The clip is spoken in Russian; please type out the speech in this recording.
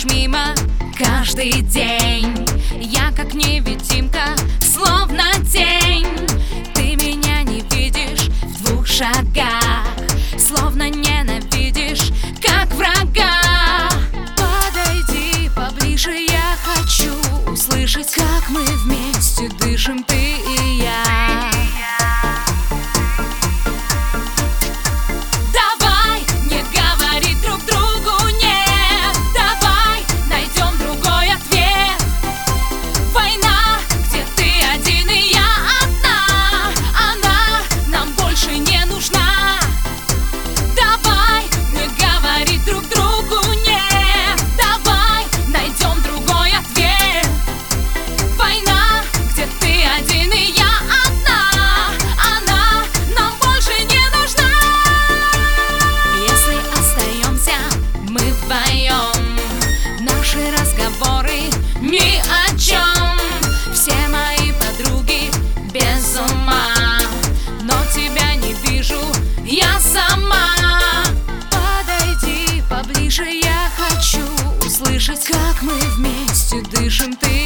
мимо каждый день. Я как невидимка, словно тень. Ты меня не видишь в 2 шагах, словно ненавидишь, как врага. Подойди поближе, я хочу услышать, как мы вместе дышим, ты и я. Наши разговоры ни о чем. Все мои подруги без ума, но тебя не вижу я сама. Подойди поближе, я хочу услышать, как мы вместе дышим, ты